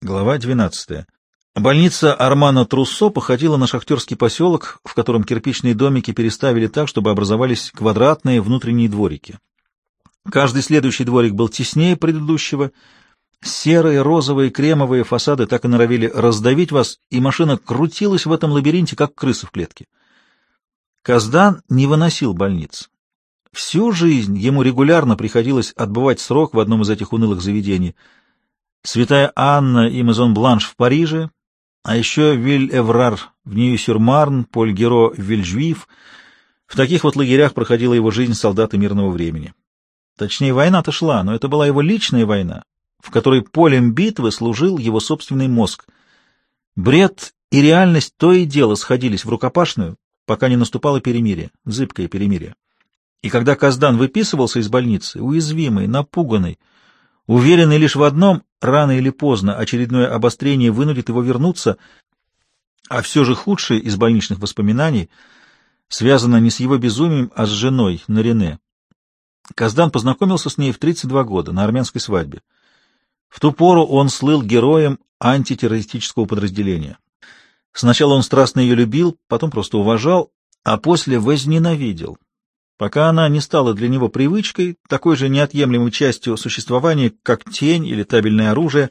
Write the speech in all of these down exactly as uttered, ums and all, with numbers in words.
Глава двенадцатая. Больница Армано Труссо походила на шахтерский поселок, в котором кирпичные домики переставили так, чтобы образовались квадратные внутренние дворики. Каждый следующий дворик был теснее предыдущего. Серые, розовые, кремовые фасады так и норовили раздавить вас, и машина крутилась в этом лабиринте, как крыса в клетке. Каздан не выносил больниц. Всю жизнь ему регулярно приходилось отбывать срок в одном из этих унылых заведений. Святая Анна и Мезон-Бланш в Париже, а еще Виль-Эврар в Нью-Сюр-Марн, Поль-Геро в Вильжюиф. В таких вот лагерях проходила его жизнь солдата мирного времени. Точнее, война-то шла, но это была его личная война, в которой полем битвы служил его собственный мозг. Бред и реальность то и дело сходились в рукопашную, пока не наступало перемирие, зыбкое перемирие. И когда Каздан выписывался из больницы, уязвимый, напуганный, уверенный лишь в одном — рано или поздно очередное обострение вынудит его вернуться, а все же худшее из больничных воспоминаний связано не с его безумием, а с женой, Нарине. Каздан познакомился с ней в тридцать два года на армянской свадьбе. В ту пору он слыл героем антитеррористического подразделения. Сначала он страстно ее любил, потом просто уважал, а после возненавидел, пока она не стала для него привычкой, такой же неотъемлемой частью существования, как тень или табельное оружие.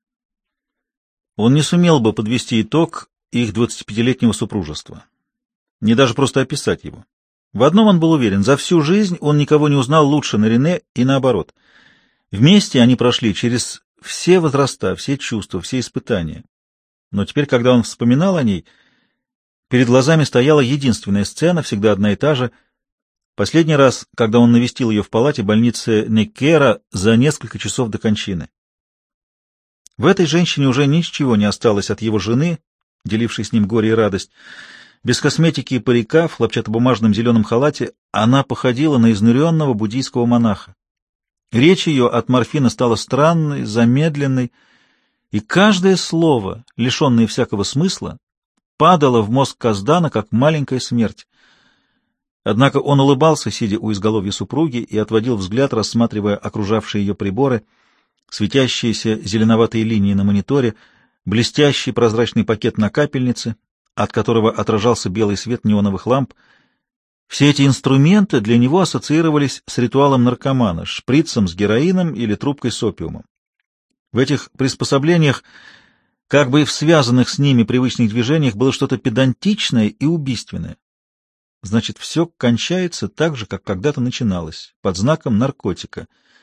Он не сумел бы подвести итог их двадцатипятилетнего супружества, не даже просто описать его. В одном он был уверен: за всю жизнь он никого не узнал лучше Нарине, и наоборот. Вместе они прошли через все возраста, все чувства, все испытания. Но теперь, когда он вспоминал о ней, перед глазами стояла единственная сцена, всегда одна и та же. Последний раз, когда он навестил ее в палате больницы Неккера за несколько часов до кончины. В этой женщине уже ничего не осталось от его жены, делившей с ним горе и радость. Без косметики и парика, в хлопчатобумажном зеленом халате, она походила на изнуренного буддийского монаха. Речь ее от морфина стала странной, замедленной, и каждое слово, лишенное всякого смысла, падало в мозг Каздана, как маленькая смерть. Однако он улыбался, сидя у изголовья супруги, и отводил взгляд, рассматривая окружавшие ее приборы, светящиеся зеленоватые линии на мониторе, блестящий прозрачный пакет на капельнице, от которого отражался белый свет неоновых ламп. Все эти инструменты для него ассоциировались с ритуалом наркомана, шприцем с героином или трубкой с опиумом. В этих приспособлениях, как бы и в связанных с ними привычных движениях, было что-то педантичное и убийственное. Значит, все кончается так же, как когда-то начиналось, под знаком наркотика.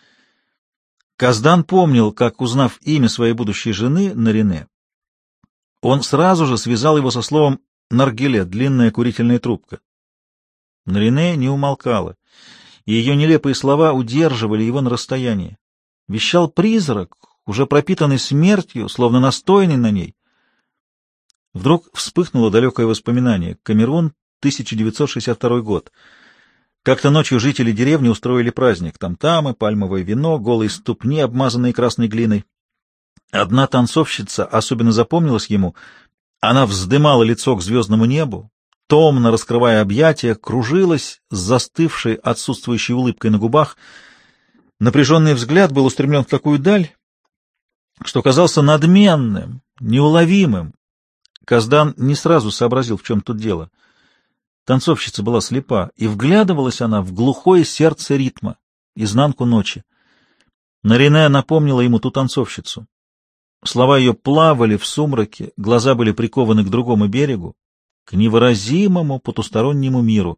Каздан помнил, как, узнав имя своей будущей жены, Нарине, он сразу же связал его со словом «наргиле» — длинная курительная трубка. Нарине не умолкала, и ее нелепые слова удерживали его на расстоянии. Вещал призрак, уже пропитанный смертью, словно настойный на ней. Вдруг вспыхнуло далекое воспоминание. Камерун, тысяча девятьсот шестьдесят второй год. Как-то ночью жители деревни устроили праздник. Там-тамы, пальмовое вино, голые ступни, обмазанные красной глиной. Одна танцовщица особенно запомнилась ему. Она вздымала лицо к звездному небу, томно раскрывая объятия, кружилась с застывшей, отсутствующей улыбкой на губах. Напряженный взгляд был устремлен в такую даль, что казался надменным, неуловимым. Каздан не сразу сообразил, в чем тут дело. Танцовщица была слепа, и вглядывалась она в глухое сердце ритма, изнанку ночи. Нарине напомнила ему ту танцовщицу. Слова ее плавали в сумраке, глаза были прикованы к другому берегу, к невыразимому потустороннему миру.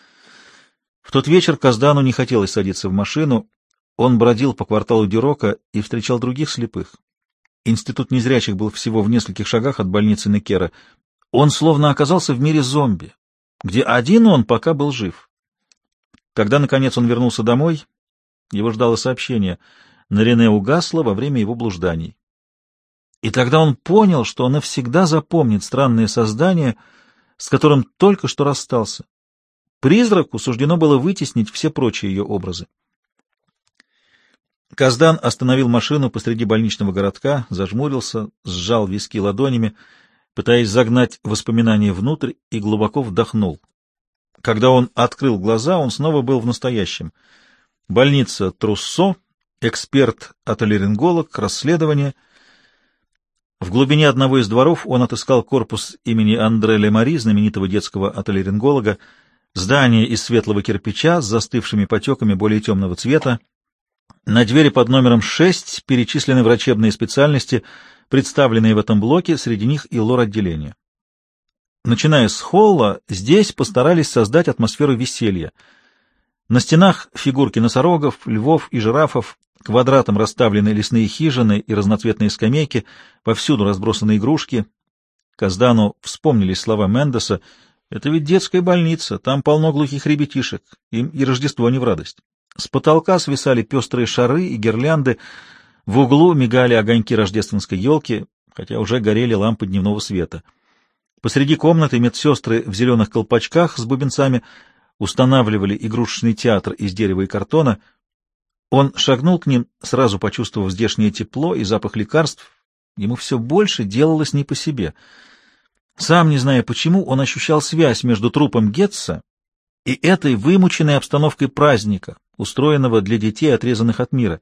В тот вечер Каздану не хотелось садиться в машину. Он бродил по кварталу Дюрока и встречал других слепых. Институт незрячих был всего в нескольких шагах от больницы Неккера. Он словно оказался в мире зомби, где один он пока был жив. Когда, наконец, он вернулся домой, его ждало сообщение: Нарине угасла во время его блужданий. И тогда он понял, что навсегда запомнит странное создание, с которым только что расстался. Призраку суждено было вытеснить все прочие ее образы. Каздан остановил машину посреди больничного городка, зажмурился, сжал виски ладонями, пытаясь загнать воспоминания внутрь, и глубоко вдохнул. Когда он открыл глаза, он снова был в настоящем. Больница Труссо, эксперт-отолеринголог, расследование. В глубине одного из дворов он отыскал корпус имени Андре Лемари, знаменитого детского отолеринголога, здание из светлого кирпича с застывшими потеками более темного цвета. На двери под номером шесть перечислены врачебные специальности, представленные в этом блоке, среди них и лор-отделение. Начиная с холла, здесь постарались создать атмосферу веселья. На стенах фигурки носорогов, львов и жирафов, квадратом расставлены лесные хижины и разноцветные скамейки, повсюду разбросаны игрушки. Каздану вспомнились слова Мендеса: «Это ведь детская больница, там полно глухих ребятишек, им и Рождество не в радость». С потолка свисали пестрые шары и гирлянды, в углу мигали огоньки рождественской елки, хотя уже горели лампы дневного света. Посреди комнаты медсестры в зеленых колпачках с бубенцами устанавливали игрушечный театр из дерева и картона. Он шагнул к ним, сразу почувствовав здешнее тепло и запах лекарств. Ему все больше делалось не по себе. Сам не зная почему, он ощущал связь между трупом Гетца и этой вымученной обстановкой праздника, устроенного для детей, отрезанных от мира.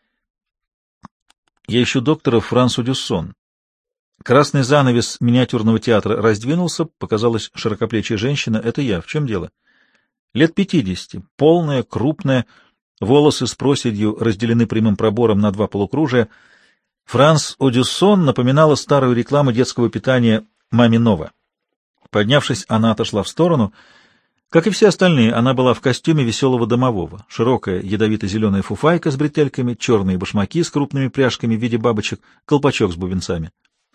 «Я ищу доктора Франсу Дюссон». Красный занавес миниатюрного театра раздвинулся, показалась широкоплечья женщина. «Это я. В чем дело?» Лет пятидесяти, полная, крупная, волосы с проседью разделены прямым пробором на два полукружия. Франс Одюссон напоминала старую рекламу детского питания «Маминова». Поднявшись, она отошла в сторону. Как и все остальные, она была в костюме веселого домового. Широкая ядовито-зеленая фуфайка с бретельками, черные башмаки с крупными пряжками в виде бабочек, колпачок с бубенцами.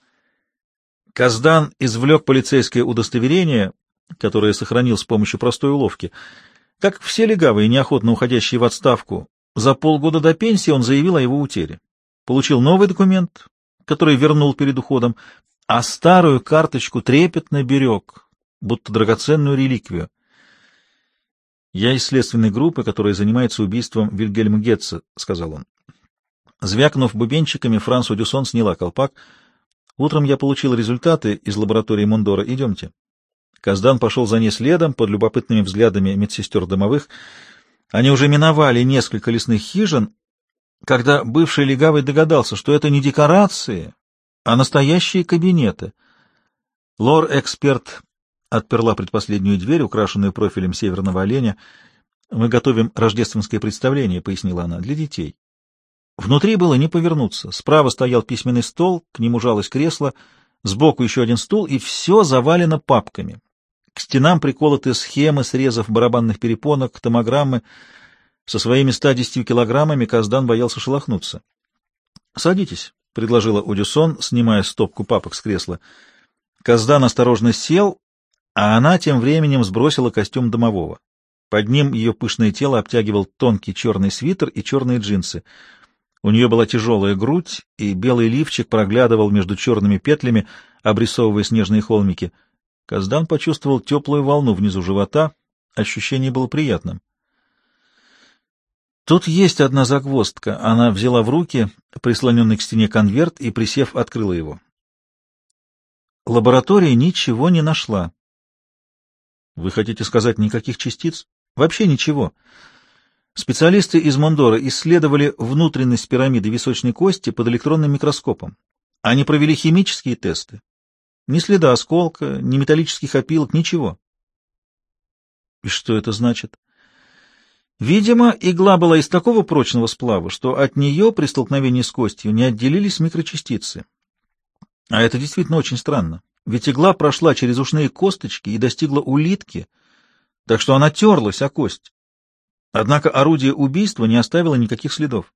Каздан извлек полицейское удостоверение, которое сохранил с помощью простой уловки. Как все легавые, неохотно уходящие в отставку, за полгода до пенсии он заявил о его утере. Получил новый документ, который вернул перед уходом, а старую карточку трепетно берег, будто драгоценную реликвию. «Я из следственной группы, которая занимается убийством Вильгельма Гетца», — сказал он. Звякнув бубенчиками, Франсу Дюссон сняла колпак. «Утром я получил результаты из лаборатории Мондора. Идемте». Каздан пошел за ней следом, под любопытными взглядами медсестер домовых. Они уже миновали несколько лесных хижин, когда бывший легавый догадался, что это не декорации, а настоящие кабинеты. Лор-эксперт отперла предпоследнюю дверь, украшенную профилем северного оленя. «Мы готовим рождественское представление», — пояснила она, — «для детей». Внутри было не повернуться. Справа стоял письменный стол, к нему жалось кресло, сбоку еще один стул, и все завалено папками. К стенам приколоты схемы срезов барабанных перепонок, томограммы. Со своими ста десятью килограммами Каздан боялся шелохнуться. «Садитесь», — предложила Одюссон, снимая стопку папок с кресла. Каздан осторожно сел, а она тем временем сбросила костюм домового. Под ним ее пышное тело обтягивал тонкий черный свитер и черные джинсы. У нее была тяжелая грудь, и белый лифчик проглядывал между черными петлями, обрисовывая снежные холмики. Каздан почувствовал теплую волну внизу живота. Ощущение было приятным. «Тут есть одна загвоздка». Она взяла в руки прислоненный к стене конверт и, присев, открыла его. Лаборатория ничего не нашла. «Вы хотите сказать, никаких частиц?» «Вообще ничего». Специалисты из Мондора исследовали внутренность пирамиды височной кости под электронным микроскопом. Они провели химические тесты. Ни следа осколка, ни металлических опилок, ничего. И что это значит? Видимо, игла была из такого прочного сплава, что от нее при столкновении с костью не отделились микрочастицы. А это действительно очень странно. Ведь игла прошла через ушные косточки и достигла улитки, так что она терлась о кость. Однако орудие убийства не оставило никаких следов.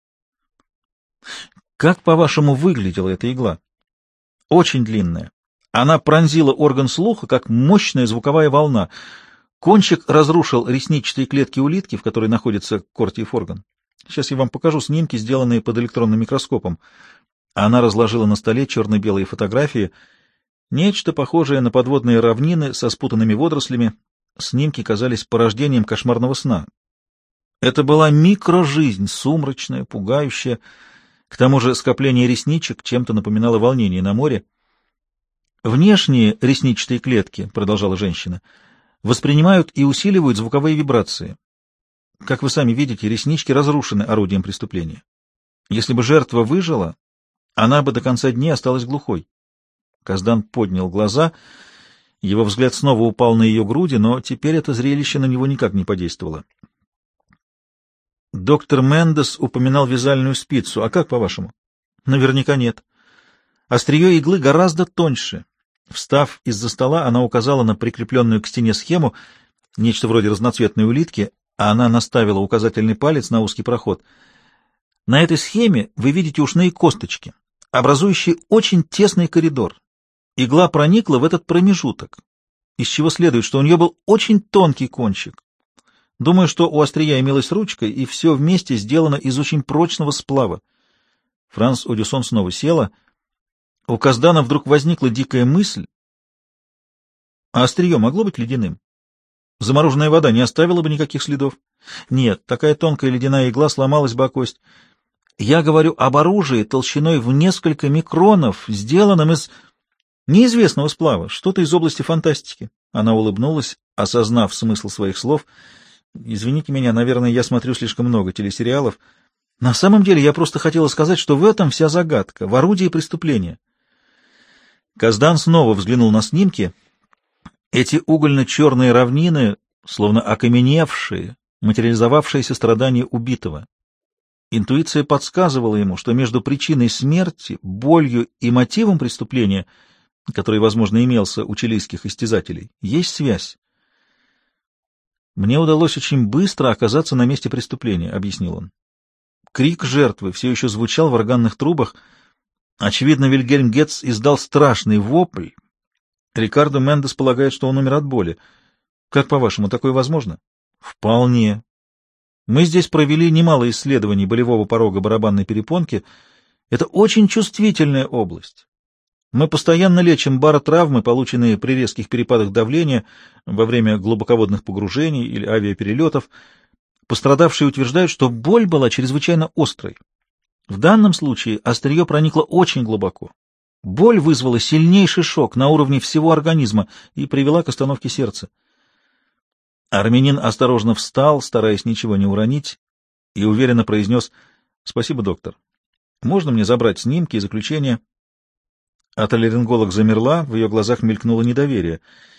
Как, по-вашему, выглядела эта игла? Очень длинная. Она пронзила орган слуха, как мощная звуковая волна. Кончик разрушил ресничные клетки улитки, в которой находится кортиев орган. Сейчас я вам покажу снимки, сделанные под электронным микроскопом. Она разложила на столе черно-белые фотографии. Нечто похожее на подводные равнины со спутанными водорослями. Снимки казались порождением кошмарного сна. Это была микрожизнь, сумрачная, пугающая. К тому же скопление ресничек чем-то напоминало волнение на море. «Внешние ресничные клетки, — продолжала женщина, — воспринимают и усиливают звуковые вибрации. Как вы сами видите, реснички разрушены орудием преступления. Если бы жертва выжила, она бы до конца дней осталась глухой. Каздан поднял глаза, его взгляд снова упал на ее груди, но теперь это зрелище на него никак не подействовало. Доктор Мендес упоминал вязальную спицу. А как, по-вашему? Наверняка нет. Острие иглы гораздо тоньше. Встав из-за стола, она указала на прикрепленную к стене схему, нечто вроде разноцветной улитки, а она наставила указательный палец на узкий проход. На этой схеме вы видите ушные косточки, образующие очень тесный коридор. Игла проникла в этот промежуток, из чего следует, что у нее был очень тонкий кончик. Думаю, что у острия имелась ручка, и все вместе сделано из очень прочного сплава. Франс Одюсон снова села. У Каздана вдруг возникла дикая мысль. А острие могло быть ледяным? Замороженная вода не оставила бы никаких следов? Нет, такая тонкая ледяная игла сломалась бы о кость. Я говорю об оружии толщиной в несколько микронов, сделанном из неизвестного сплава, что-то из области фантастики. Она улыбнулась, осознав смысл своих слов. Извините меня, наверное, я смотрю слишком много телесериалов. На самом деле я просто хотела сказать, что в этом вся загадка, в орудии преступления. Каздан снова взглянул на снимки. Эти угольно-черные равнины, словно окаменевшие, материализовавшиеся страдания убитого. Интуиция подсказывала ему, что между причиной смерти, болью и мотивом преступления, который, возможно, имелся у чилийских истязателей, есть связь. «Мне удалось очень быстро оказаться на месте преступления», — объяснил он. Крик жертвы все еще звучал в органных трубах. Очевидно, Вильгельм Гетц издал страшный вопль. Рикардо Мендес полагает, что он умер от боли. Как, по-вашему, такое возможно? Вполне. Мы здесь провели немало исследований болевого порога барабанной перепонки. Это очень чувствительная область. Мы постоянно лечим баротравмы, полученные при резких перепадах давления во время глубоководных погружений или авиаперелетов. Пострадавшие утверждают, что боль была чрезвычайно острой. В данном случае острие проникло очень глубоко. Боль вызвала сильнейший шок на уровне всего организма и привела к остановке сердца. Армянин осторожно встал, стараясь ничего не уронить, и уверенно произнес: «Спасибо, доктор. Можно мне забрать снимки и заключения?» Отоларинголог замерла, в ее глазах мелькнуло недоверие.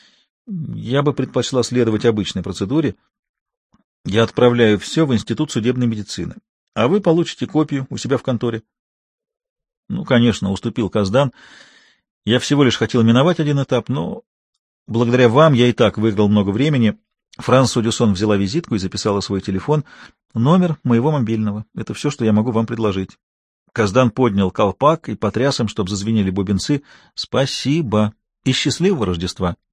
«Я бы предпочла следовать обычной процедуре. Я отправляю все в Институт судебной медицины, а вы получите копию у себя в конторе». «Ну, конечно», — уступил Каздан. «Я всего лишь хотел миновать один этап, но благодаря вам я и так выиграл много времени». Франс Одюсон взяла визитку и записала свой телефон. «Номер моего мобильного. Это все, что я могу вам предложить». Каздан поднял колпак и потряс им, чтобы зазвенели бубенцы. «Спасибо и счастливого Рождества!»